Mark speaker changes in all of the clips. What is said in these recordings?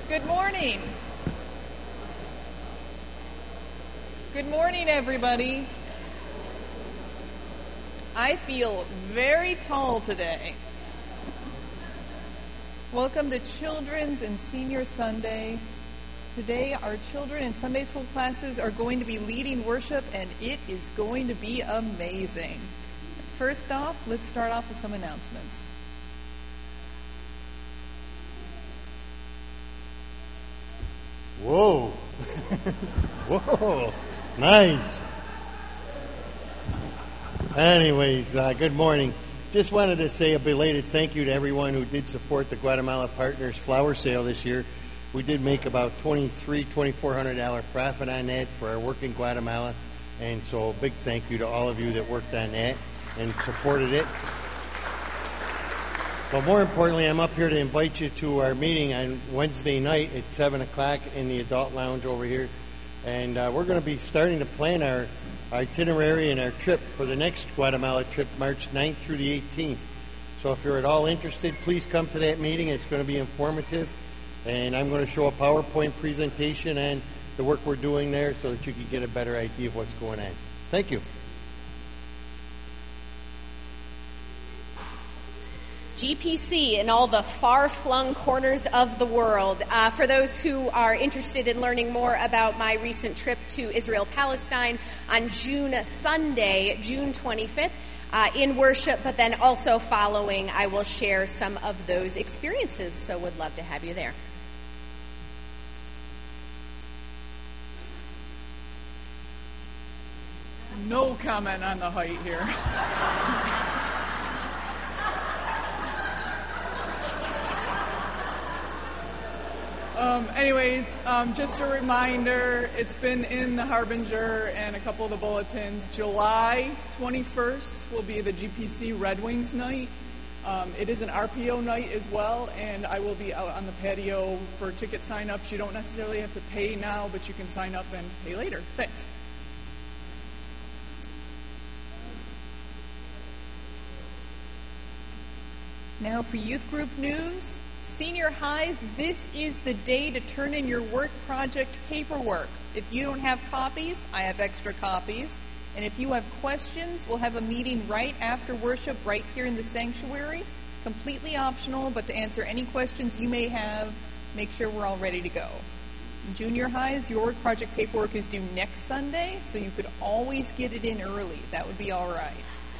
Speaker 1: Good morning. Good morning, everybody. I feel very tall today. Welcome to Children's and Senior Sunday. Today, our children and Sunday school classes are going to be leading worship, and it is going to be amazing. First off, let's start off with some announcements.
Speaker 2: Whoa. Whoa. Nice. Anyways, good morning. Just wanted to say a belated thank you to everyone who did support the Guatemala Partners flower sale this year. We did make about $2,400 profit on that for our work in Guatemala. And so a big thank you to all of you that worked on that and supported it. But more importantly, I'm up here to invite you to our meeting on Wednesday night at 7 o'clock in the adult lounge over here. And we're going to be starting to plan our itinerary and our trip for the next Guatemala trip, March 9th through the 18th. So if you're at all interested, please come to that meeting. It's going to be informative. And I'm going to show a PowerPoint presentation and the work we're doing there so that you can get a better idea of what's going on. Thank you.
Speaker 3: GPC in all the far-flung corners of the world. For those who are interested in learning more about my recent trip to Israel-Palestine on Sunday, June 25th, in worship, but then also following, I will share some of those experiences, so would love to have you there.
Speaker 1: No comment on the height here. Just a reminder, it's been in the Harbinger and a couple of the bulletins. July 21st will be the GPC Red Wings night. It is an RPO night as well, and I will be out on the patio for ticket sign-ups. You don't necessarily have to pay now, but you can sign up and pay later. Thanks. Now for youth group news. Senior highs, this is the day to turn in your work project paperwork. If you don't have copies, I have extra copies. And if you have questions, we'll have a meeting right after worship right here in the sanctuary. Completely optional, but to answer any questions you may have, make sure we're all ready to go. Junior highs, your work project paperwork is due next Sunday, so you could always get it in early. That would be all right.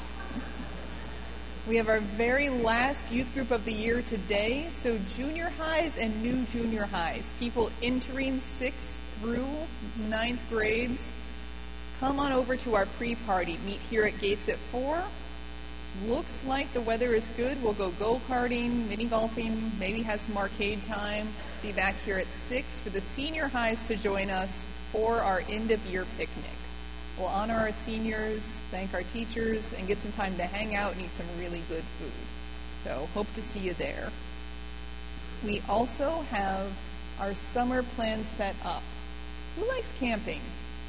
Speaker 1: We have our very last youth group of the year today. So junior highs and new junior highs, people entering 6th through 9th grades, come on over to our pre-party. Meet here at Gates at 4. Looks like the weather is good. We'll go go-karting, mini-golfing, maybe have some arcade time. Be back here at 6 for the senior highs to join us for our end-of-year picnic. We'll honor our seniors, thank our teachers, and get some time to hang out and eat some really good food. So hope to see you there. We also have our summer plans set up. Who likes camping?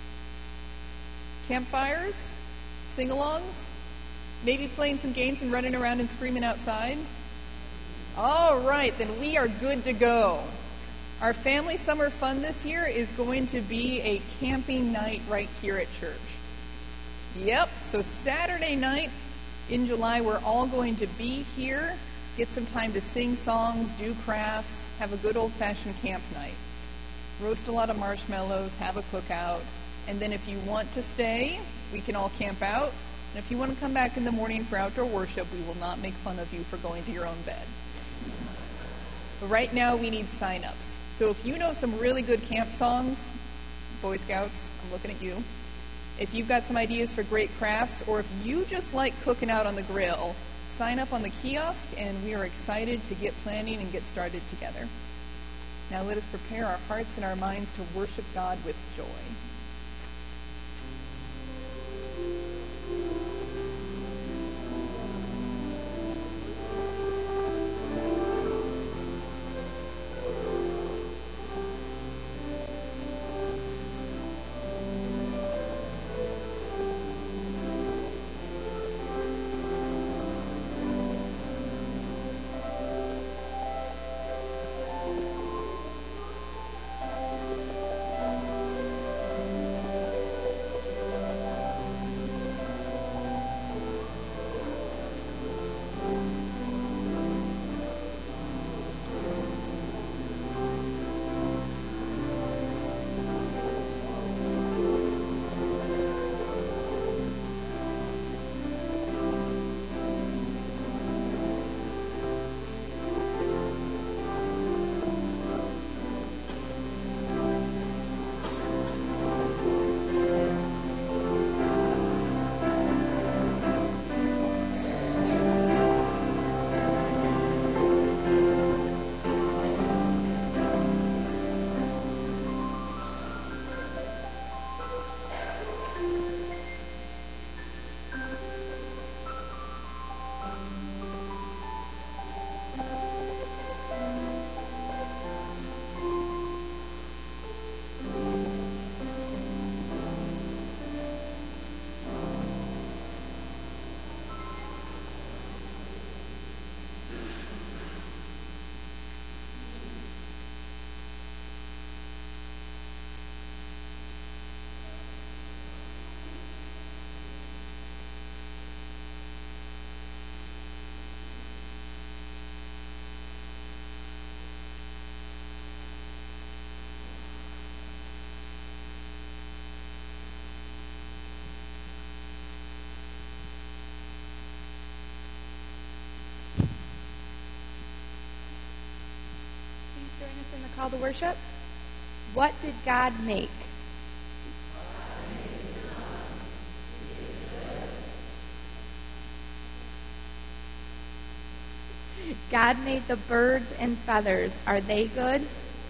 Speaker 1: Campfires? Sing-alongs? Maybe playing some games and running around and screaming outside? All right, then we are good to go. Our family summer fun this year is going to be a camping night right here at church. Yep, so Saturday night in July, we're all going to be here, get some time to sing songs, do crafts, have a good old-fashioned camp night. Roast a lot of marshmallows, have a cookout, and then if you want to stay, we can all camp out. And if you want to come back in the morning for outdoor worship, we will not make fun of you for going to your own bed. But right now, we need sign-ups. So if you know some really good camp songs, Boy Scouts, I'm looking at you. If you've got some ideas for great crafts, or if you just like cooking out on the grill, sign up on the kiosk, and we are excited to get planning and get started together. Now let us prepare our hearts and our minds to worship God with joy.
Speaker 4: call to worship. What did God make? God made the birds and feathers. Are they good?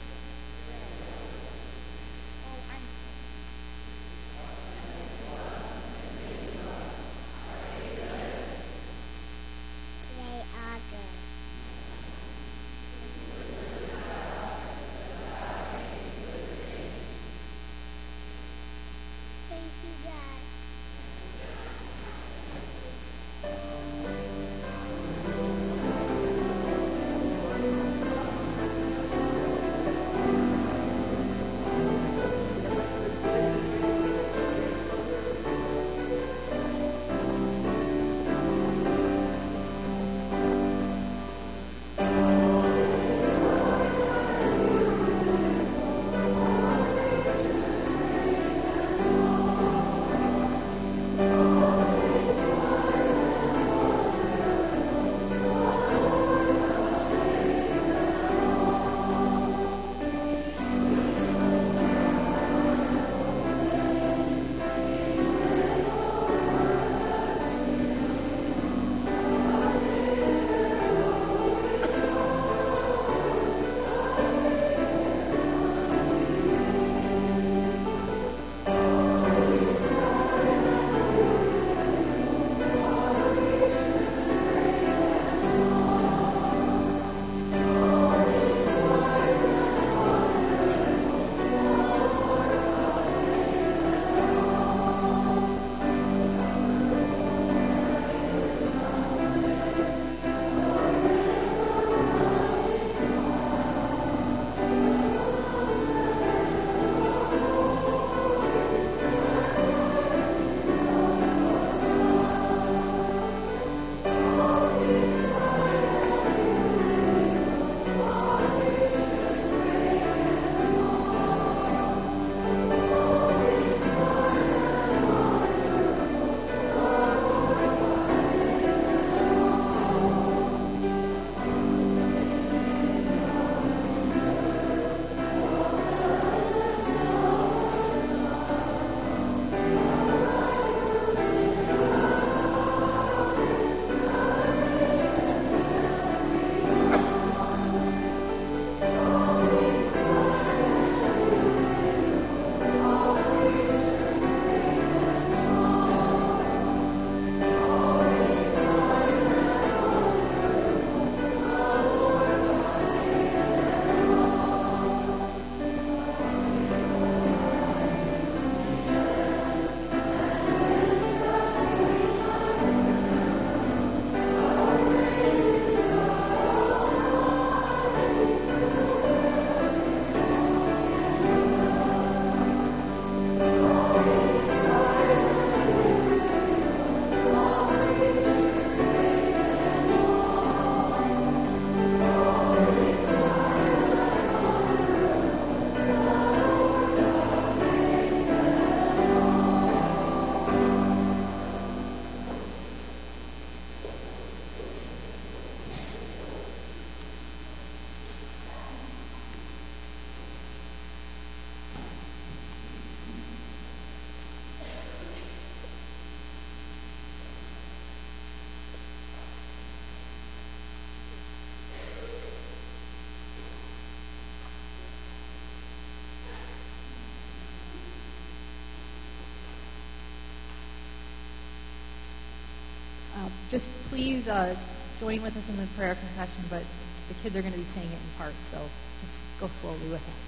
Speaker 5: Just please join with us in the prayer of confession, but the kids are going to be saying it in parts, so just go slowly with us.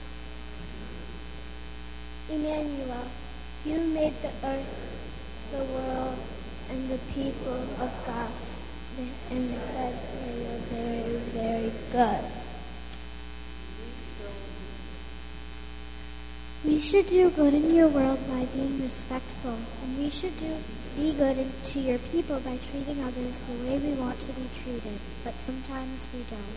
Speaker 6: Emmanuel, you made the earth, the world, and the people of God, and said they were very, very good. We should do good in your world by being respectful, and we should be good to your people by treating others the way we want to be treated, but sometimes we don't.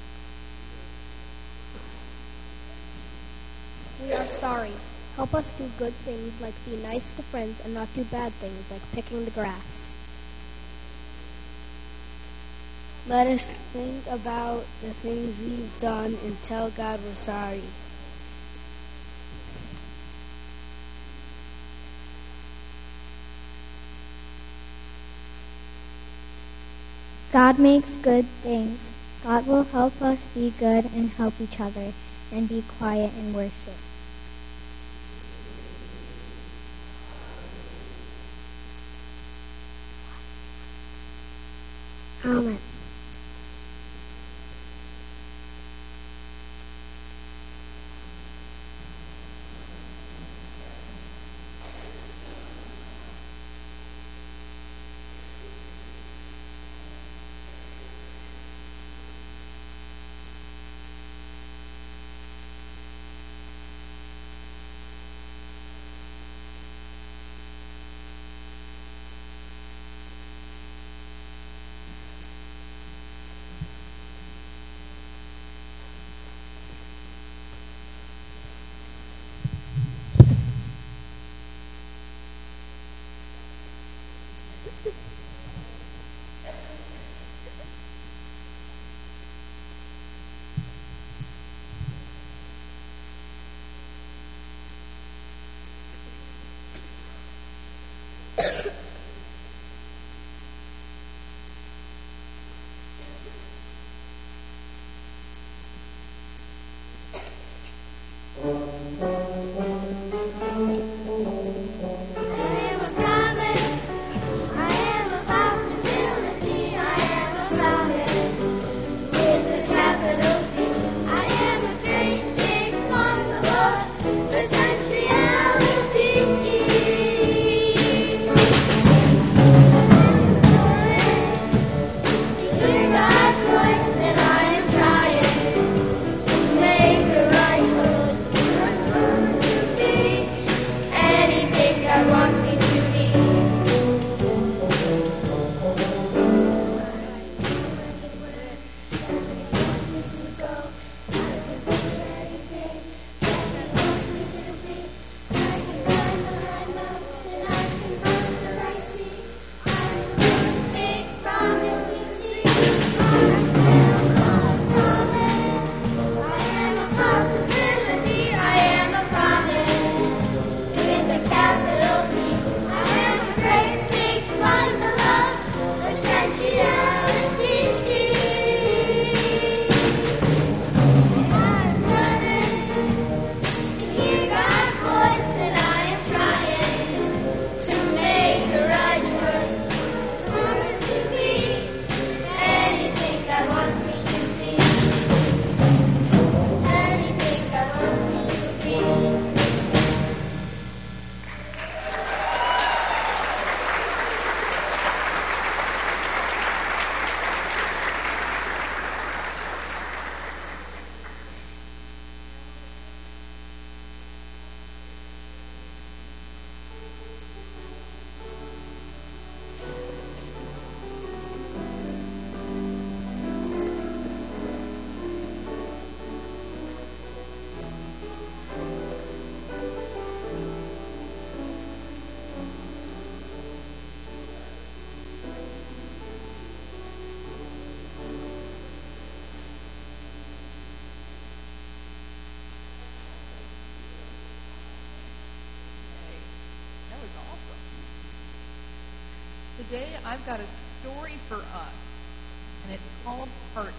Speaker 7: We are sorry. Help us do good things like be nice to friends and not do bad things like picking the grass.
Speaker 8: Let us think about the things we've done and tell God we're sorry.
Speaker 6: God makes good things. God will help us be good and help each other and be quiet and worship.
Speaker 8: Amen.
Speaker 1: Today I've got a story for us, and it's called Partners.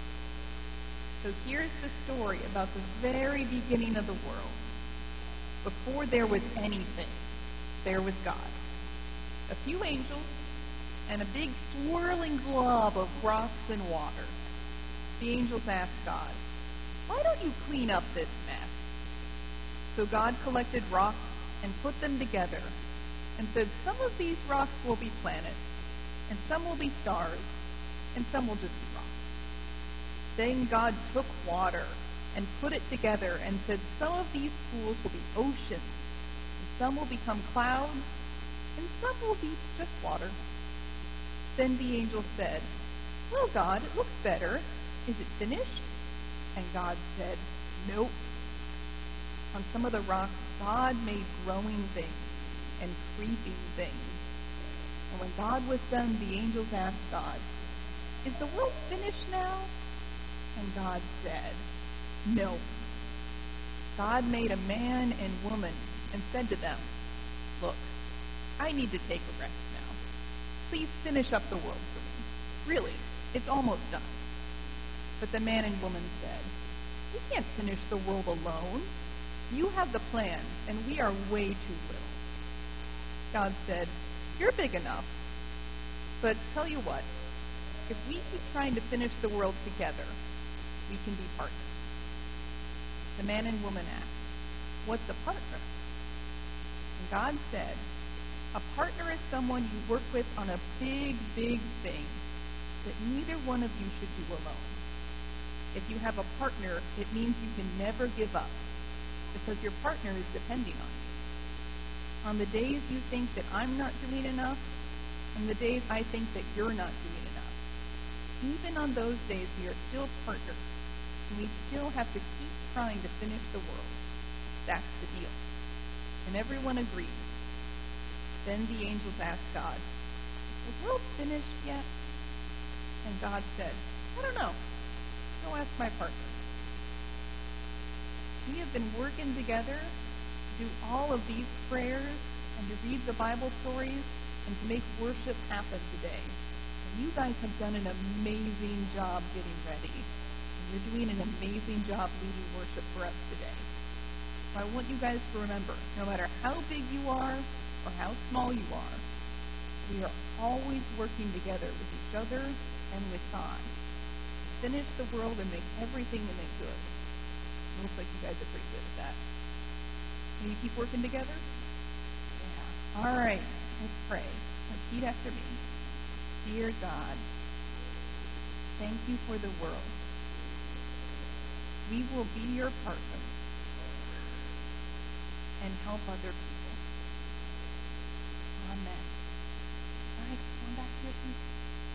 Speaker 1: So here's the story about the very beginning of the world. Before there was anything, there was God. A few angels and a big swirling glob of rocks and water. The angels asked God, "Why don't you clean up this mess?" So God collected rocks and put them together and said, "Some of these rocks will be planets, and some will be stars, and some will just be rocks." Then God took water and put it together and said, "Some of these pools will be oceans, and some will become clouds, and some will be just water." Then the angel said, "Well, God, it looks better. Is it finished?" And God said, "Nope." On some of the rocks, God made growing things and creeping things. And when God was done, the angels asked God, is the world finished now? And God said, no. God made a man and woman and said to them, look, I need to take a rest now. Please finish up the world for me. Really, it's almost done. But the man and woman said, we can't finish the world alone. You have the plans, and we are way too little. God said, you're big enough. But tell you what, if we keep trying to finish the world together, we can be partners. The man and woman asked, what's a partner? And God said, a partner is someone you work with on a big, big thing that neither one of you should do alone. If you have a partner, it means you can never give up because your partner is depending on you. On the days you think that I'm not doing enough, and the days I think that you're not doing enough, even on those days we are still partners, and we still have to keep trying to finish the world. That's the deal. And everyone agreed. Then the angels asked God, is the world finished yet? And God said, I don't know. Go ask my partners. We have been working together to do all of these prayers and to read the Bible stories and to make worship happen today. And you guys have done an amazing job getting ready. You're doing an amazing job leading worship for us today. So I want you guys to remember, no matter how big you are or how small you are, we are always working together with each other and with God to finish the world and make everything in it good. It looks like you guys are pretty good at that. Can you keep working together? Yeah. All right. Let's pray. Repeat after me. Dear God, thank you for the world. We will be your partners and help other people. Amen. All right, come back to your seats.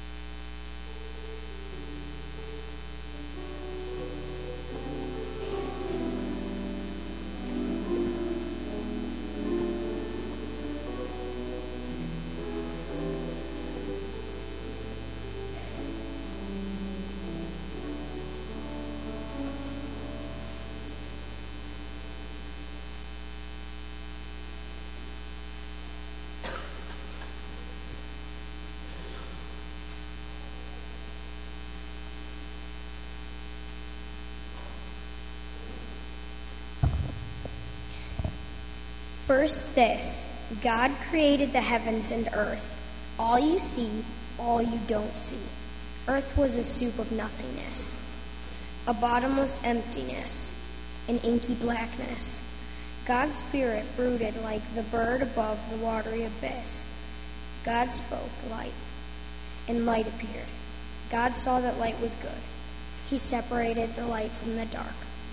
Speaker 7: First this, God created the heavens and earth. All you see, all you don't see. Earth was a soup of nothingness, a bottomless emptiness, an inky blackness. God's spirit brooded like the bird above the watery abyss. God spoke light, and light appeared. God saw that light was good. He separated the light from the dark.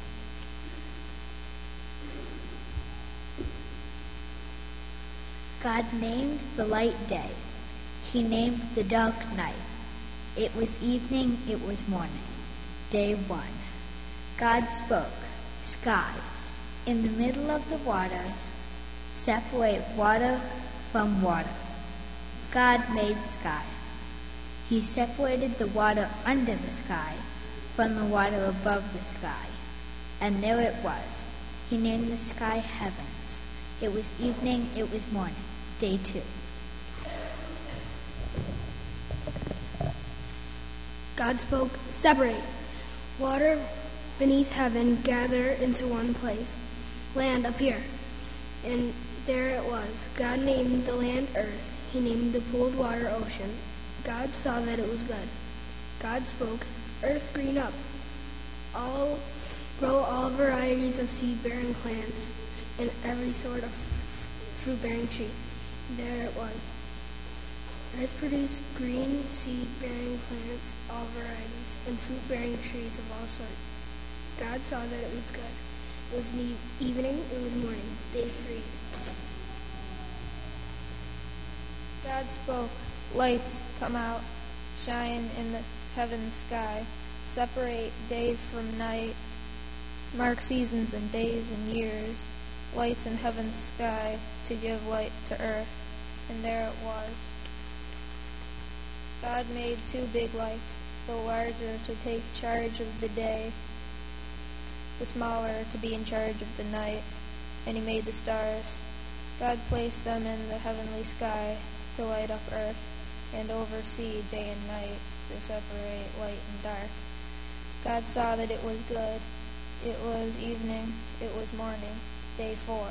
Speaker 9: God named the light day. He named the dark night. It was evening, it was morning. Day 1. God spoke, sky, in the middle of the waters, separate water from water. God made sky. He separated the water under the sky from the water above the sky. And there it was. He named the sky heavens. It was evening, it was morning. Day 2.
Speaker 6: God spoke, separate. Water beneath heaven gather into one place. Land appear. And there it was. God named the land earth. He named the pooled water ocean. God saw that it was good. God spoke, earth green up. Grow all varieties of seed-bearing plants and every sort of fruit-bearing tree. There it was. Earth produced green seed-bearing plants, all varieties, and fruit-bearing trees of all sorts. God saw that it was good. It was evening, it was morning. Day 3.
Speaker 10: God spoke, lights come out, shine in the heaven sky, separate day from night, mark seasons and days and years, lights in heaven's sky to give light to earth. And there it was. God made 2 big lights, the larger to take charge of the day, the smaller to be in charge of the night. And he made the stars. God placed them in the heavenly sky to light up earth and oversee day and night, to separate light and dark. God saw that it was good. It was evening. It was morning. Day 4.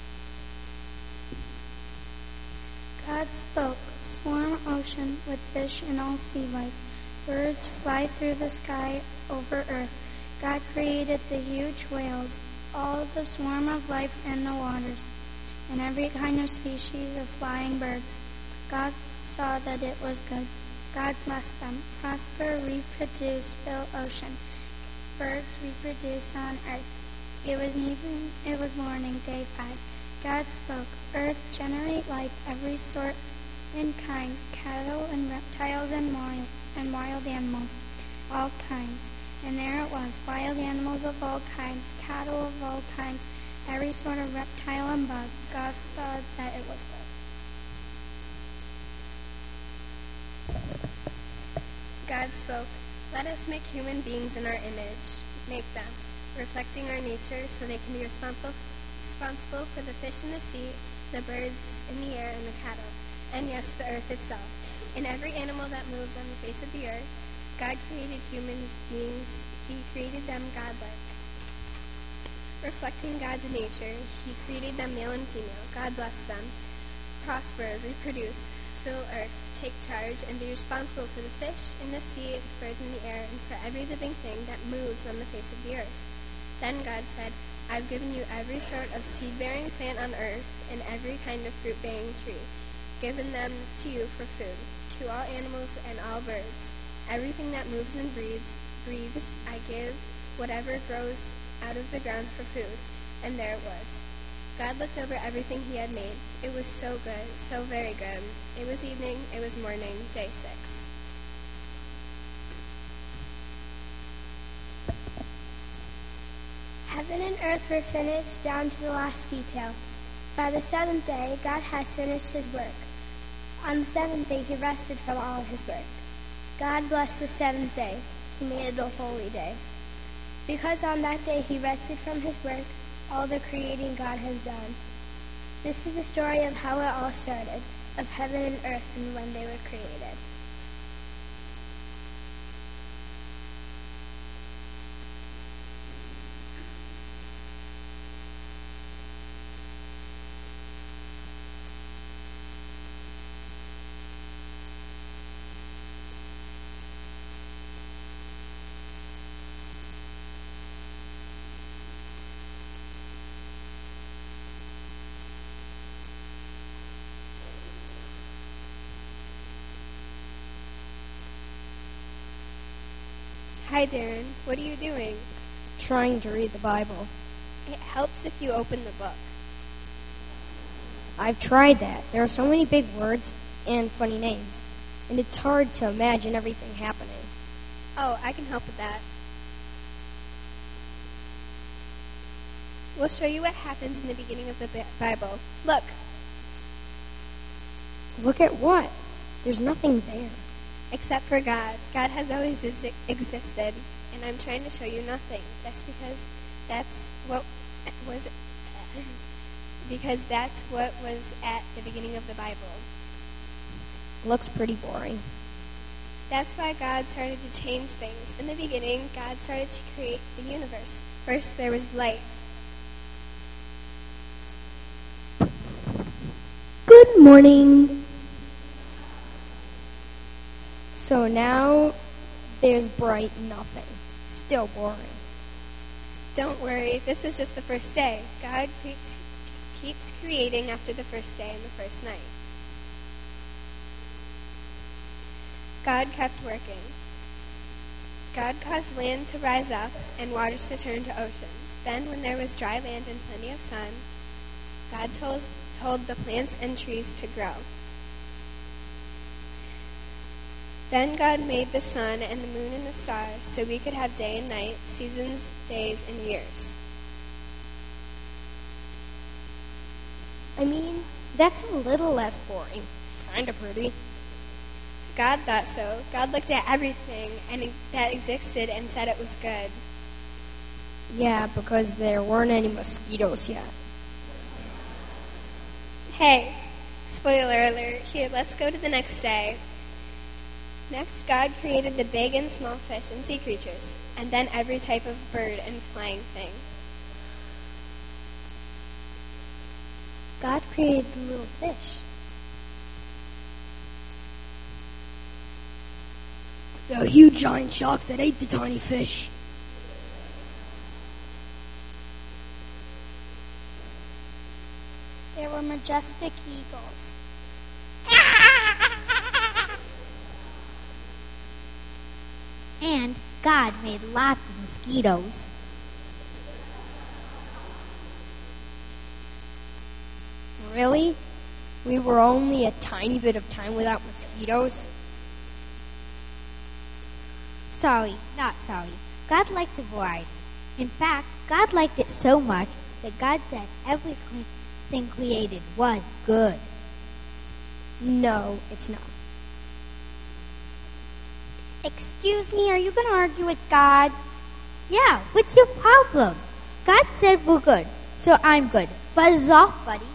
Speaker 6: God spoke, swarm ocean with fish and all sea life. Birds fly through the sky over earth. God created the huge whales, all the swarm of life in the waters, and every kind of species of flying birds. God saw that it was good. God blessed them. Prosper, reproduce, fill ocean. Birds reproduce on earth. It was evening, it was morning, day 5. God spoke, earth, generate life, every sort and kind, cattle and reptiles and wild animals, all kinds. And there it was, wild animals of all kinds, cattle of all kinds, every sort of reptile and bug. God saw that it was good.
Speaker 11: God spoke, let us make human beings in our image. Make them, reflecting our nature so they can be responsible for the fish in the sea, the birds in the air, and the cattle, and yes, the earth itself, and every animal that moves on the face of the earth. God created human beings. He created them godlike. Reflecting God's nature, he created them male and female. God blessed them. Prosper, reproduce, fill earth, take charge, and be responsible for the fish in the sea, the birds in the air, and for every living thing that moves on the face of the earth. Then God said, I've given you every sort of seed-bearing plant on earth and every kind of fruit-bearing tree, given them to you for food, to all animals and all birds. Everything that moves and breathes, I give whatever grows out of the ground for food. And there it was. God looked over everything he had made. It was so good, so very good. It was evening, it was morning, day 6.
Speaker 6: Heaven and earth were finished down to the last detail. By the 7th day, God has finished his work. On the 7th day, he rested from all of his work. God blessed the 7th day. He made it a holy day. Because on that day he rested from his work, all the creating God has done. This is the story of how it all started, of heaven and earth and when they were created.
Speaker 11: Hi, Darren. What are you doing?
Speaker 12: Trying to read the Bible.
Speaker 11: It helps if you open the book.
Speaker 12: I've tried that. There are so many big words and funny names, and it's hard to imagine everything happening.
Speaker 11: Oh, I can help with that. We'll show you what happens in the beginning of the Bible. Look.
Speaker 12: Look at what? There's nothing there.
Speaker 11: Except for God. God has always existed, and I'm trying to show you nothing. That's because that's what was at the beginning of the Bible.
Speaker 12: Looks pretty boring.
Speaker 11: That's why God started to change things. In the beginning, God started to create the universe. First, there was light.
Speaker 6: Good morning.
Speaker 12: So now there's bright nothing. Still boring.
Speaker 11: Don't worry, this is just the first day. God keeps creating after the first day and the first night. God kept working. God caused land to rise up and waters to turn to oceans. Then, when there was dry land and plenty of sun, God told the plants and trees to grow. Then God made the sun and the moon and the stars so we could have day and night, seasons, days, and years.
Speaker 12: I mean, that's a little less boring. Kind of pretty.
Speaker 11: God thought so. God looked at everything that existed and said it was good.
Speaker 12: Yeah, because there weren't any mosquitoes yet.
Speaker 11: Hey, spoiler alert. Here, let's go to the next day. Next, God created the big and small fish and sea creatures, and then every type of bird and flying thing.
Speaker 7: God created the little fish.
Speaker 8: The huge giant sharks that ate the tiny fish.
Speaker 7: There were majestic eagles.
Speaker 9: And God made lots of mosquitoes.
Speaker 12: Really? We were only a tiny bit of time without mosquitoes?
Speaker 9: Sorry, not sorry. God likes a variety. In fact, God liked it so much that God said everything created was good.
Speaker 12: No, it's not.
Speaker 9: Excuse me, are you going to argue with God? Yeah, what's your problem? God said we're good, so I'm good. Buzz off, buddy.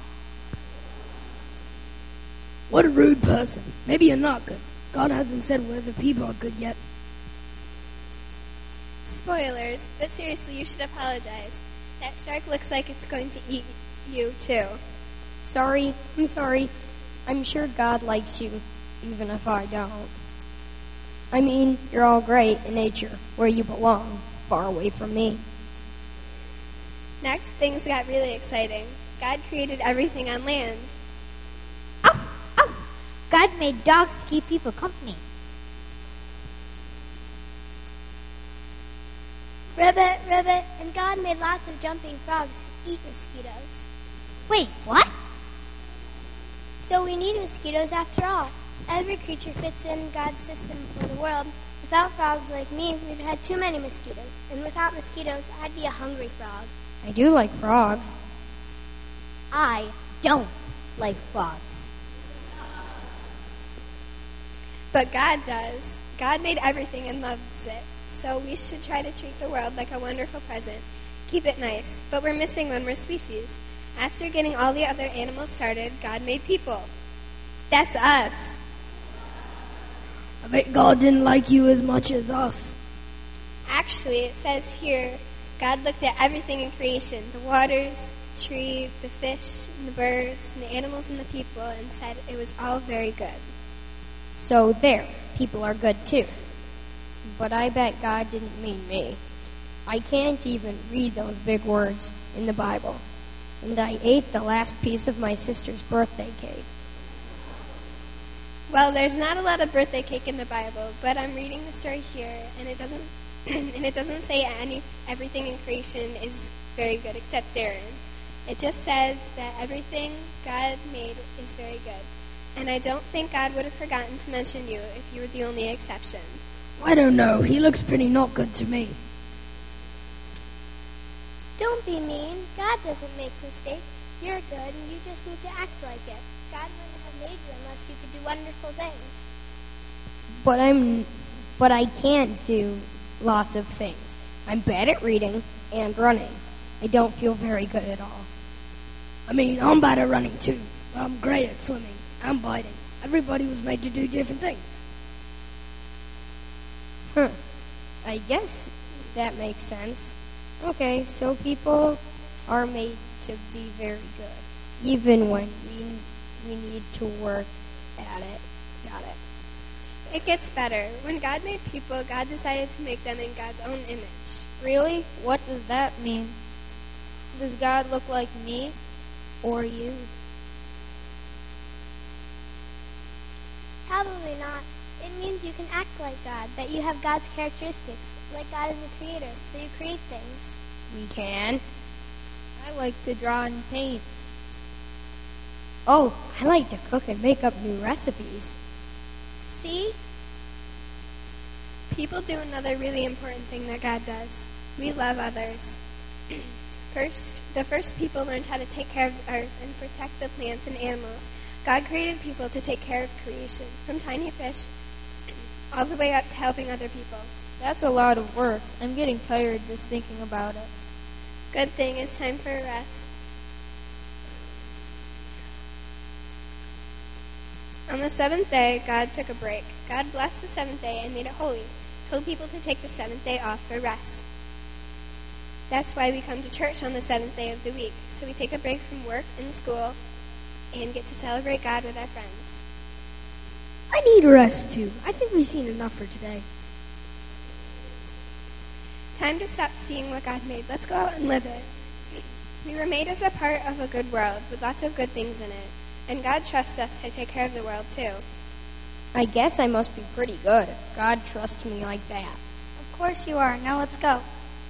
Speaker 8: What a rude person. Maybe you're not good. God hasn't said whether people are good yet.
Speaker 11: Spoilers, but seriously, you should apologize. That shark looks like it's going to eat you, too.
Speaker 12: Sorry, I'm sorry. I'm sure God likes you, even if I don't. I mean, you're all great in nature, where you belong, far away from me.
Speaker 11: Next, things got really exciting. God created everything on land.
Speaker 9: God made dogs to keep people company.
Speaker 7: Ribbit, ribbit, and God made lots of jumping frogs to eat mosquitoes.
Speaker 9: Wait, what?
Speaker 7: So we need mosquitoes after all. Every creature fits in God's system for the world. Without frogs like me, we'd had too many mosquitoes. And without mosquitoes, I'd be a hungry frog.
Speaker 12: I do like frogs.
Speaker 9: I don't like frogs.
Speaker 11: But God does. God made everything and loves it. So we should try to treat the world like a wonderful present. Keep it nice. But we're missing one more species. After getting all the other animals started, God made people. That's us.
Speaker 8: I bet God didn't like you as much as us.
Speaker 11: Actually, it says here, God looked at everything in creation, the waters, the tree, the fish, and the birds, and the animals and the people, and said it was all very good.
Speaker 12: So there, people are good too. But I bet God didn't mean me. I can't even read those big words in the Bible. And I ate the last piece of my sister's birthday cake.
Speaker 11: Well, there's not a lot of birthday cake in the Bible, but I'm reading the story here, and it doesn't and it doesn't say everything in creation is very good except Darren. It just says that everything God made is very good. And I don't think God would have forgotten to mention you if you were the only exception.
Speaker 8: I don't know. He looks pretty not good to me.
Speaker 7: Don't be mean. God doesn't make mistakes. You're good, and you just need to act like it. God wouldn't have made you unless you could do wonderful things.
Speaker 12: But I can't do lots of things. I'm bad at reading and running. I don't feel very good at all.
Speaker 8: I mean, I'm bad at running too. But I'm great at swimming and biting. Everybody was made to do different things.
Speaker 12: I guess that makes sense. Okay, so people are made to be very good, even when we need to work at it. Got it.
Speaker 11: It gets better. When God made people, God decided to make them in God's own image.
Speaker 10: Really? What does that mean? Does God look like me or you?
Speaker 7: Probably not. It means you can act like God, that you have God's characteristics, like God is a creator, so you create things.
Speaker 12: We can.
Speaker 10: I like to draw and paint.
Speaker 12: Oh, I like to cook and make up new recipes.
Speaker 11: See? People do another really important thing that God does. We love others. The first people learned how to take care of the earth and protect the plants and animals. God created people to take care of creation, from tiny fish all the way up to helping other people.
Speaker 10: That's a lot of work. I'm getting tired just thinking about it.
Speaker 11: Good thing it's time for a rest. On the seventh day, God took a break. God blessed the seventh day and made it holy, told people to take the seventh day off for rest. That's why we come to church on the seventh day of the week, so we take a break from work and school and get to celebrate God with our friends.
Speaker 8: I need a rest too. I think we've seen enough for today.
Speaker 11: Time to stop seeing what God made. Let's go out and live it. We were made as a part of a good world with lots of good things in it, and God trusts us to take care of the world too.
Speaker 12: I guess I must be pretty good if God trusts me like that.
Speaker 11: Of course you are. Now let's go.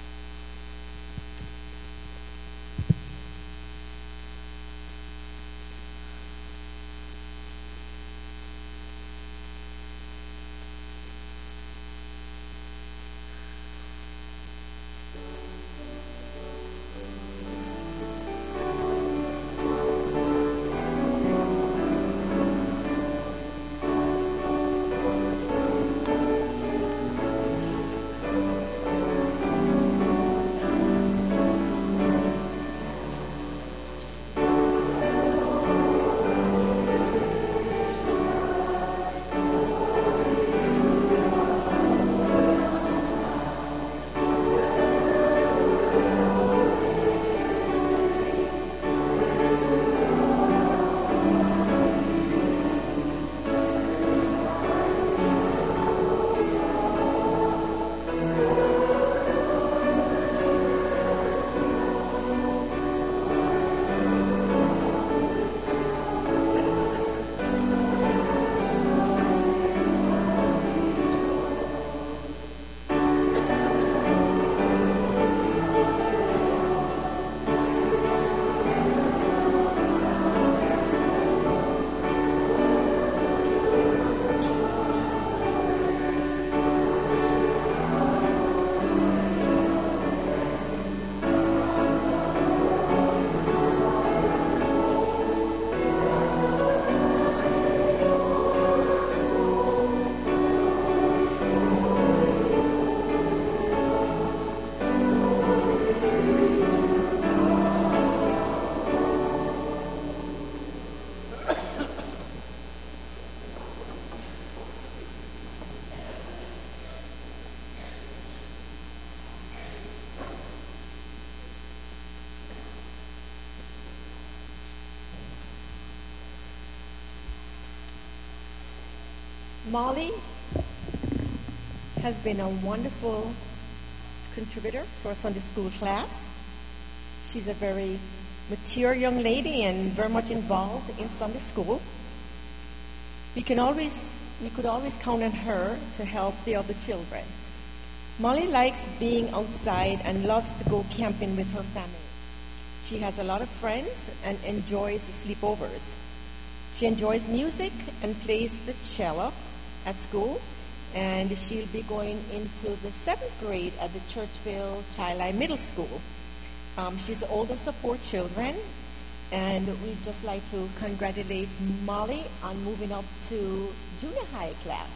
Speaker 13: Molly has been a wonderful contributor to our Sunday school class. She's a very mature young lady and very much involved in Sunday school. We could always count on her to help the other children. Molly likes being outside and loves to go camping with her family. She has a lot of friends and enjoys sleepovers. She enjoys music and plays the cello at school, and she'll be going into the 7th grade at the Churchville Child Middle School. She's the oldest of 4 children, and we'd just like to congratulate Molly on moving up to junior high class.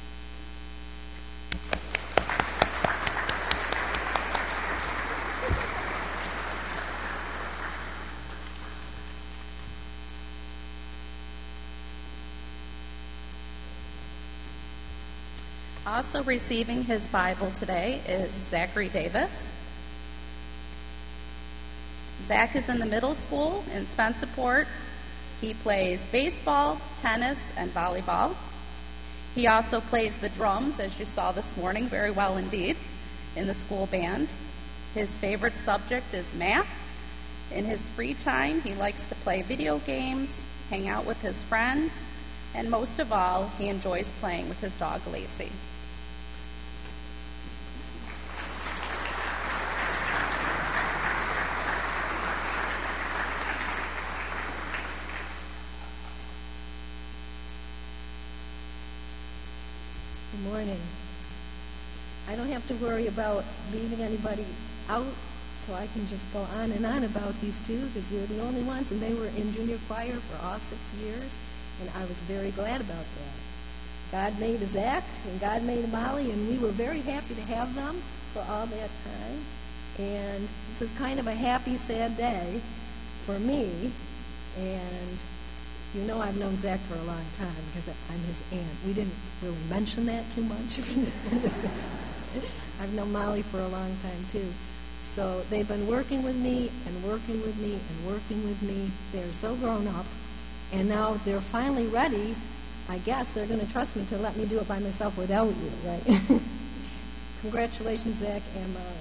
Speaker 14: Also receiving his Bible today is Zachary Davis. Zach is in the middle school in Spencerport. He plays baseball, tennis, and volleyball. He also plays the drums, as you saw this morning, very well indeed, in the school band. His favorite subject is math. In his free time, he likes to play video games, hang out with his friends, and most of all, he enjoys playing with his dog, Lacey.
Speaker 15: Good morning. I don't have to worry about leaving anybody out, so I can just go on and on about these two because they're the only ones, and they were in junior choir for all 6 years, and I was very glad about that.
Speaker 13: God made Zach and God made Molly, and we were very happy to have them for all that time. And this is kind of a happy, sad day for me. And you know I've known Zach for a long time because I'm his aunt. We didn't really mention that too much. I've known Molly for a long time, too. So they've been working with me and working with me and working with me. They're so grown up. And now they're finally ready. I guess they're going to trust me to let me do it by myself without you, right? Congratulations, Zach and Molly.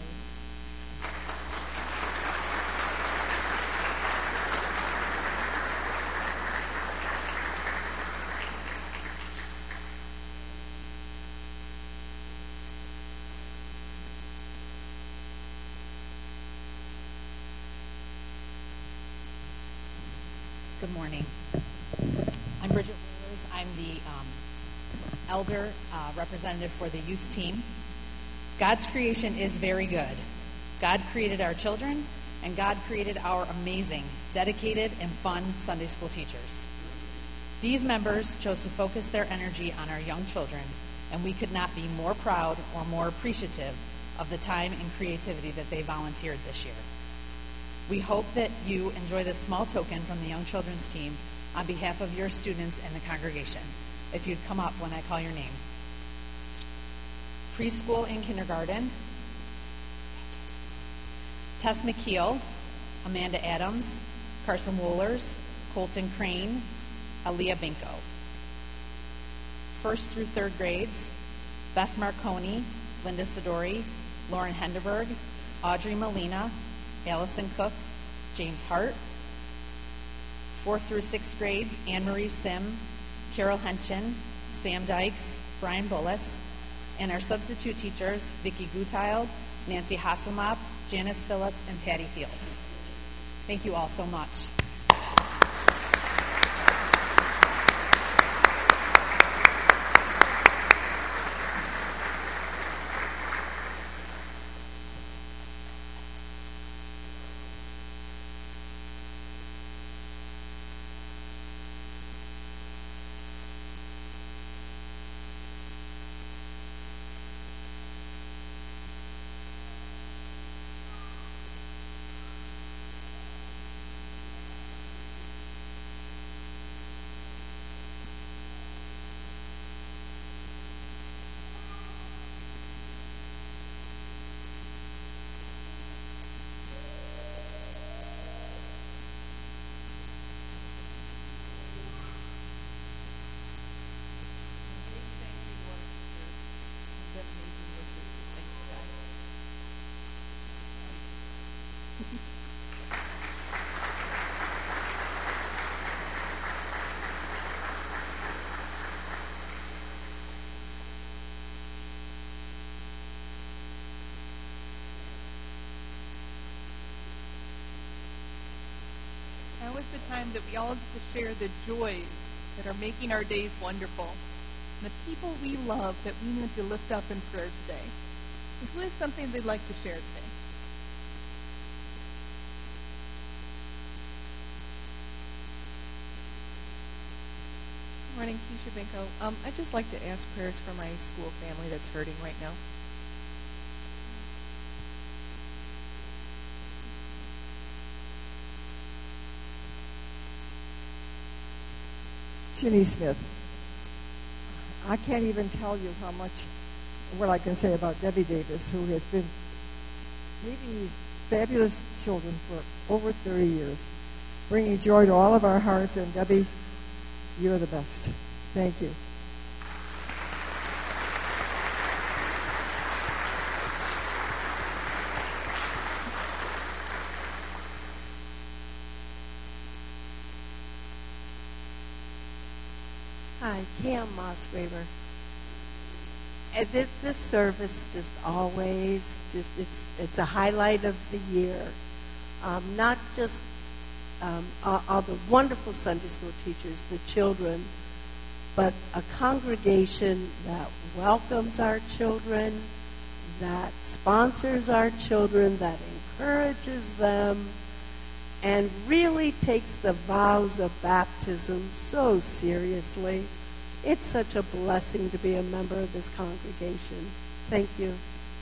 Speaker 16: Good morning. I'm Bridget Whalers. I'm the elder representative for the youth team. God's creation is very good. God created our children, and God created our amazing, dedicated, and fun Sunday school teachers. These members chose to focus their energy on our young children, and we could not be more proud or more appreciative of the time and creativity that they volunteered this year. We hope that you enjoy this small token from the Young Children's team on behalf of your students and the congregation. If you'd come up when I call your name. Preschool and kindergarten. Tess McKeel, Amanda Adams, Carson Wohlers, Colton Crane, Aaliyah Binko. First through third grades, Beth Marconi, Linda Sidori, Lauren Henderberg, Audrey Molina, Allison Cook, James Hart. Fourth through sixth grades, Anne-Marie Sim, Carol Henchen, Sam Dykes, Brian Bullis, and our substitute teachers, Vicki Gutile, Nancy Hasselmop, Janice Phillips, and Patty Fields. Thank you all so much.
Speaker 1: Now is the time that we all get to share the joys that are making our days wonderful, and the people we love that we need to lift up in prayer today. And who has something they'd like to share today?
Speaker 17: Good morning, Keisha Binko. I'd just like to ask prayers for my school family that's hurting right now.
Speaker 18: Ginny Smith. I can't even tell you how much, what I can say about Debbie Davis, who has been leading these fabulous children for over 30 years, bringing joy to all of our hearts. And Debbie, you're the best. Thank you.
Speaker 19: Hi, Cam Mossgraver. And this service just always, it's a highlight of the year. Not just all the wonderful Sunday school teachers, the children, but a congregation that welcomes our children, that sponsors our children, that encourages them, and really takes the vows of baptism so seriously. It's such a blessing to be a member of this congregation. Thank you.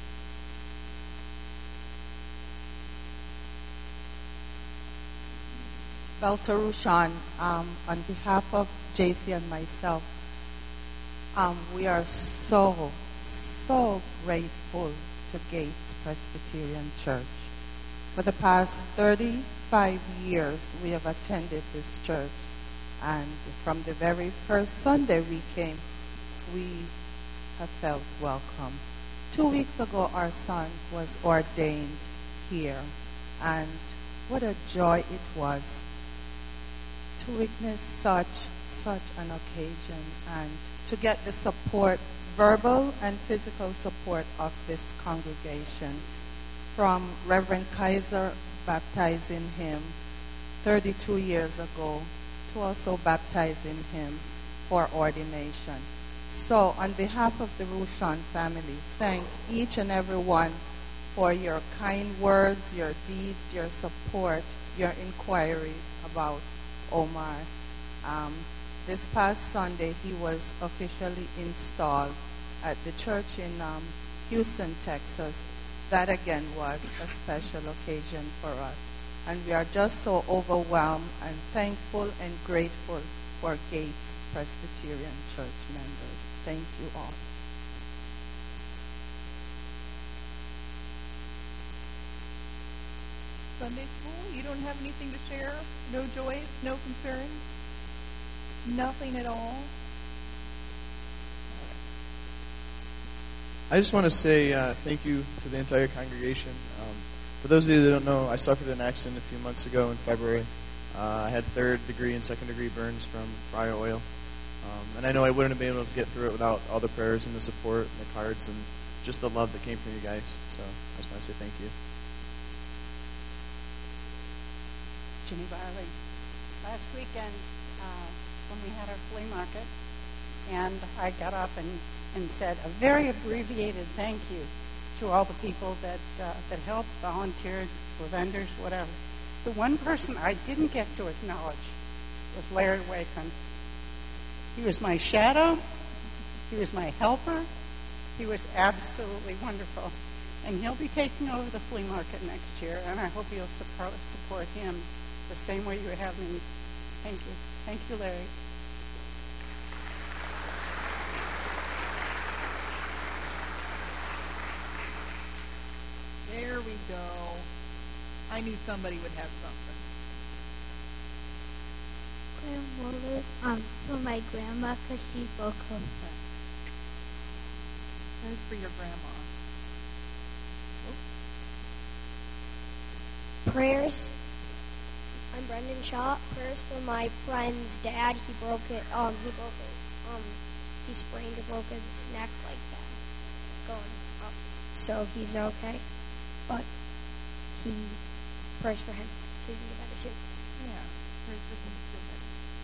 Speaker 20: Belta Rushan, on behalf of JC and myself, we are so grateful to Gates Presbyterian Church. For the past 35 years, we have attended this church, and from the very first Sunday we came, we have felt welcome. 2 weeks ago, our son was ordained here, and what a joy it was to witness such an occasion and to get the support, verbal and physical support of this congregation, from Reverend Kaiser baptizing him 32 years ago to also baptizing him for ordination. So on behalf of the Rushan family, thank each and every one for your kind words, your deeds, your support, your inquiries about Omar. This past Sunday, he was officially installed at the church in Houston, Texas. That again was a special occasion for us. And we are just so overwhelmed and thankful and grateful for Gates Presbyterian Church members. Thank you all.
Speaker 1: Sunday school, you don't have anything to share? No joys, no concerns? Nothing at all?
Speaker 21: I just want to say thank you to the entire congregation. For those of you that don't know, I suffered an accident a few months ago in February. I had third-degree and second-degree burns from fryer oil. And I know I wouldn't have been able to get through it without all the prayers and the support and the cards and just the love that came from you guys. So I just want to say thank you.
Speaker 22: Jenny Barley. Last weekend, when we had our flea market, and I got up and said a very abbreviated thank you to all the people that helped, volunteered, were vendors, whatever. The one person I didn't get to acknowledge was Larry Wakeman. He was my shadow. He was my helper. He was absolutely wonderful. And he'll be taking over the flea market next year, and I hope you'll support him the same way you have me. Thank you. Thank you, Larry.
Speaker 1: There we go. I knew somebody would have something.
Speaker 12: Grandmother's for my grandma because she broke her foot.
Speaker 1: That's for your grandma.
Speaker 7: Prayers. I'm Brendan Shaw. Prayers for my friend's dad. He sprained or broke his neck like that, going up. So he's okay, but prayers for him to be better too.
Speaker 1: Yeah, prayers for him to feel better.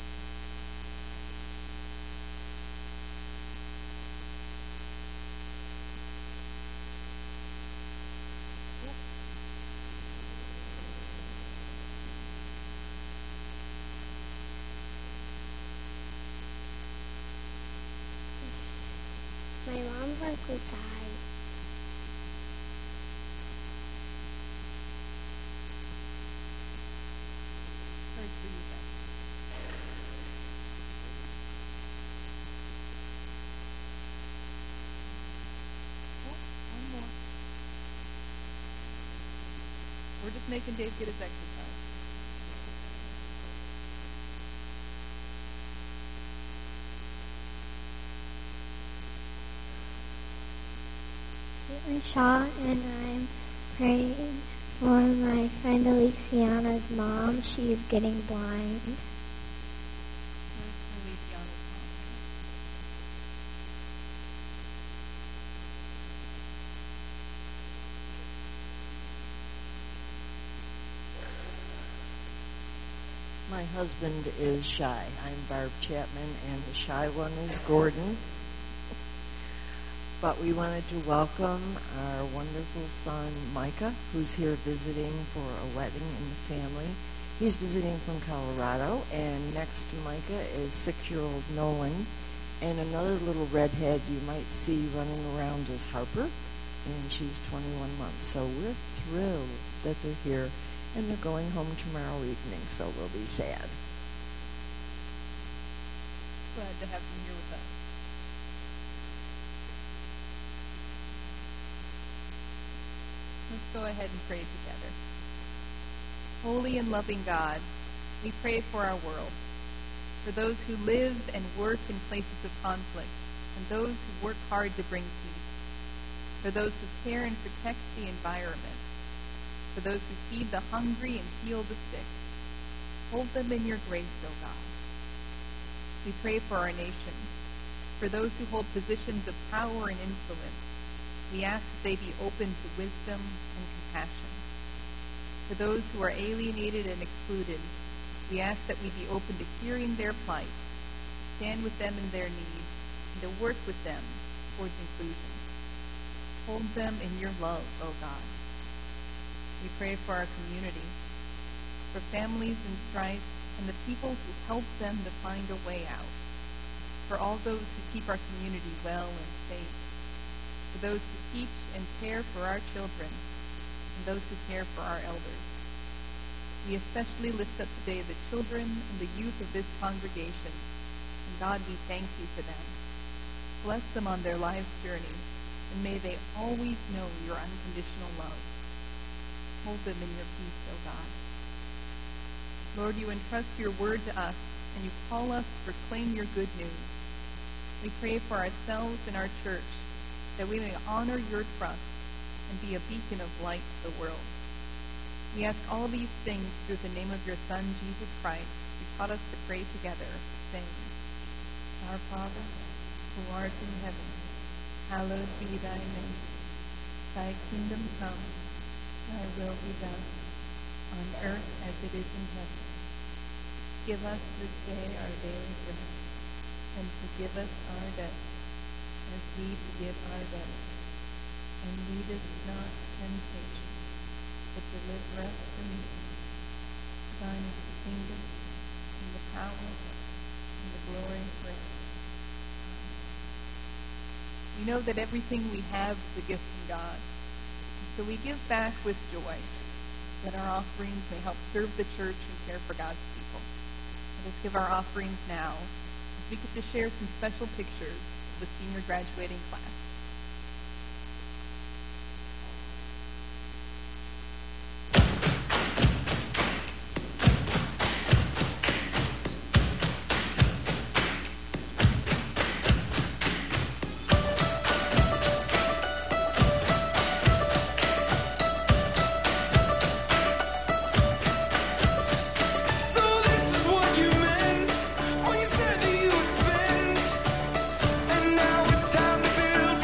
Speaker 7: My mom's Uncle died.
Speaker 1: We're just making Dave get his exercise.
Speaker 12: I'm Shaw, and I'm praying for my friend Aliciana's mom. She's getting blind.
Speaker 23: My husband is Shy. I'm Barb Chapman, and the shy one is Gordon. But we wanted to welcome our wonderful son, Micah, who's here visiting for a wedding in the family. He's visiting from Colorado, and next to Micah is 6-year-old Nolan. And another little redhead you might see running around is Harper, and she's 21 months. So we're thrilled that they're here, and they're going home tomorrow evening, so we'll be sad.
Speaker 1: Glad to have them here with us. Let's go ahead and pray together. Holy and loving God, we pray for our world, for those who live and work in places of conflict, and those who work hard to bring peace, for those who care and protect the environment, for those who feed the hungry and heal the sick. Hold them in your grace, O God. We pray for our nation, for those who hold positions of power and influence. We ask that they be open to wisdom and compassion. For those who are alienated and excluded, we ask that we be open to hearing their plight, stand with them in their need, and to work with them towards inclusion. Hold them in your love, O God. We pray for our community, for families in strife, and the people who help them to find a way out, for all those who keep our community well and safe, for those who teach and care for our children, and those who care for our elders. We especially lift up today the children and the youth of this congregation, and God, we thank you for them. Bless them on their life's journey, and may they always know your unconditional love. Hold them in your peace, O God. Lord, you entrust your word to us, and you call us to proclaim your good news. We pray for ourselves and our church, that we may honor your trust and be a beacon of light to the world. We ask all these things through the name of your Son, Jesus Christ, who taught us to pray together, saying, Our Father, who art in heaven, hallowed be thy name. Thy kingdom come, thy will be done, on earth as it is in heaven. Give us this day our daily bread, and forgive us our debts, as we forgive our debtors. And lead us not to temptation, but deliver us from evil. Thine is the kingdom, and the power, and the glory forever. We know that everything we have is a gift from God, and so we give back with joy, that our offerings may help serve the church and care for God's people. Let us give our offerings now, as we get to share some special pictures of the senior graduating class.
Speaker 2: And now it's time to build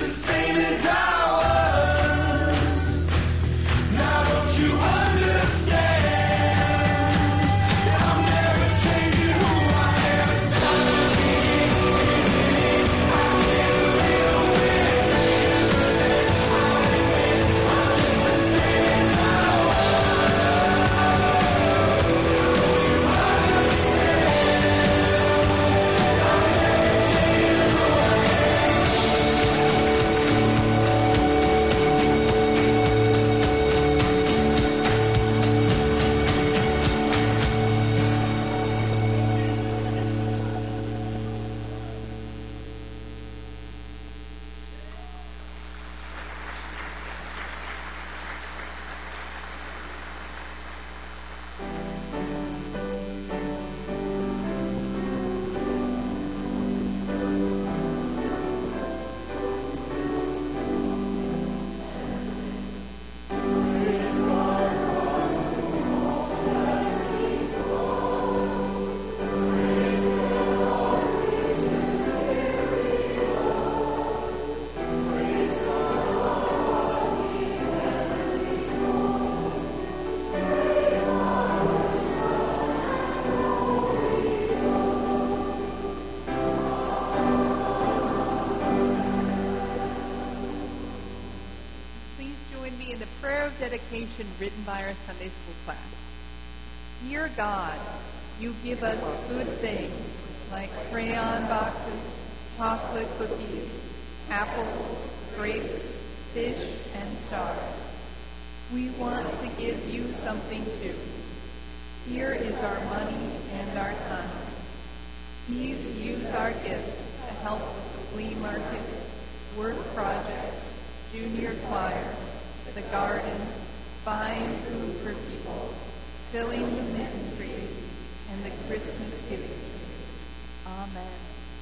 Speaker 2: the same as I was. Now don't you understand? I'm never changing who I am. It's time to be I can't live with it. I'm just the same as I was. Don't you understand? I'm never changing who I
Speaker 1: Please join me in the prayer of dedication written by our Sunday school class. Dear God, you give us good things like crayon boxes, chocolate cookies, apples, grapes, fish, and stars. We want to give you something too. Here is our money and our time. Please use our gifts to help with the flea market, work projects, junior choir, the garden, buying food for people, filling the mitten tree, and the Christmas giving tree. Amen.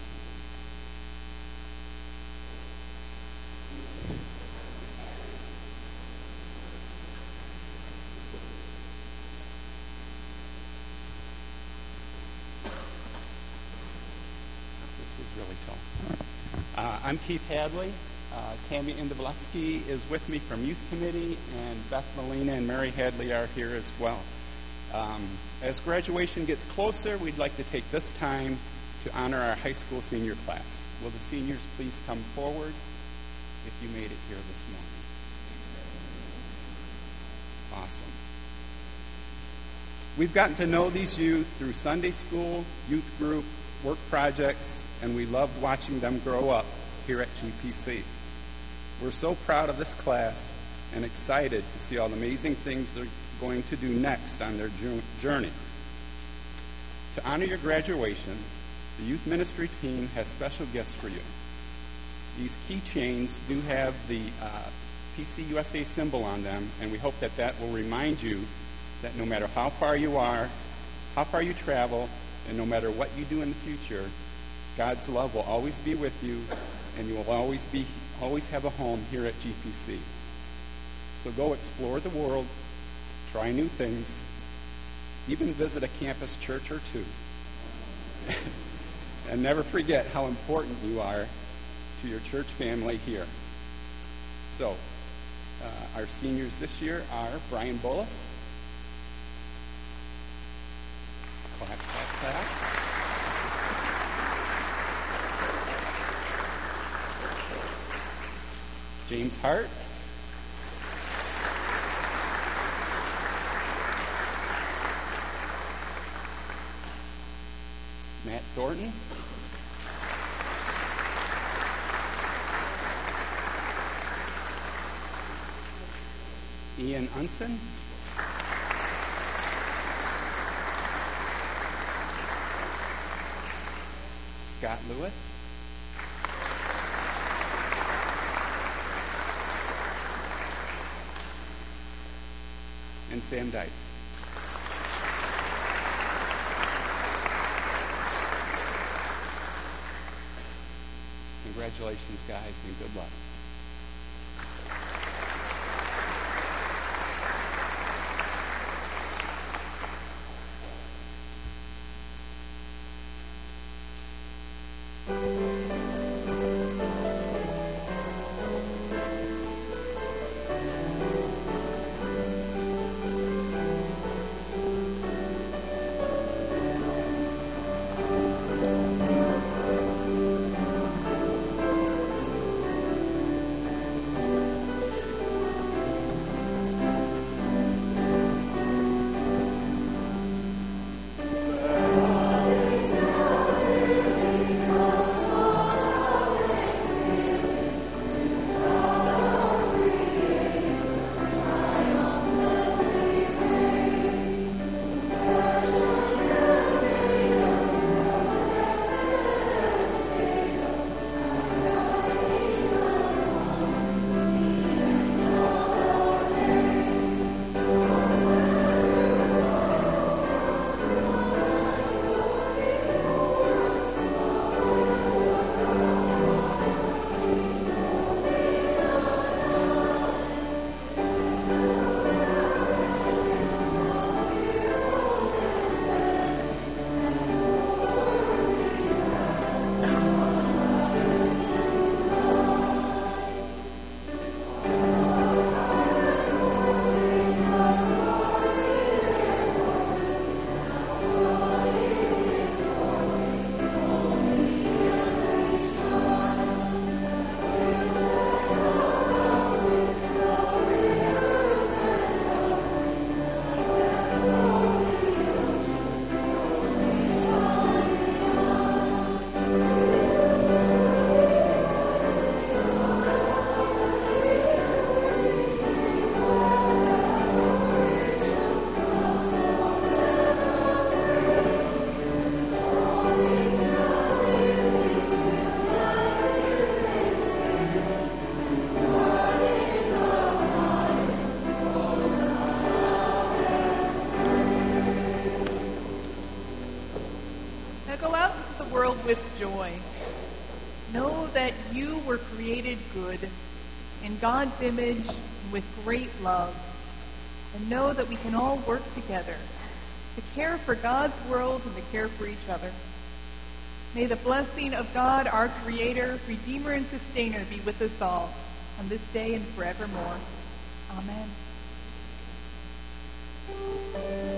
Speaker 3: This is really tall. I'm Keith Hadley. Tammy Indovleski is with me from Youth Committee, and Beth Molina and Mary Hadley are here as well. As graduation gets closer, we'd like to take this time to honor our high school senior class. Will the seniors please come forward if you made it here this morning? Awesome. We've gotten to know these youth through Sunday school, youth group, work projects, and we loved watching them grow up here at GPC. We're so proud of this class and excited to see all the amazing things they're going to do next on their journey. To honor your graduation, the youth ministry team has special gifts for you. These keychains do have the PC USA symbol on them, and we hope that that will remind you that no matter how far you are, how far you travel, and no matter what you do in the future, God's love will always be with you, and you will always have a home here at GPC. So go explore the world, try new things, even visit a campus church or two. And never forget how important you are to your church family here. So, our seniors this year are Brian Bullis. Clap, clap, clap. James Hart. Matt Thornton. Ian Unson. Scott Lewis. And Sam Dykes. Congratulations, guys, and good luck.
Speaker 1: good, in God's image, with great love, and know that we can all work together to care for God's world and to care for each other. May the blessing of God, our Creator, Redeemer, and Sustainer be with us all on this day and forevermore. Amen.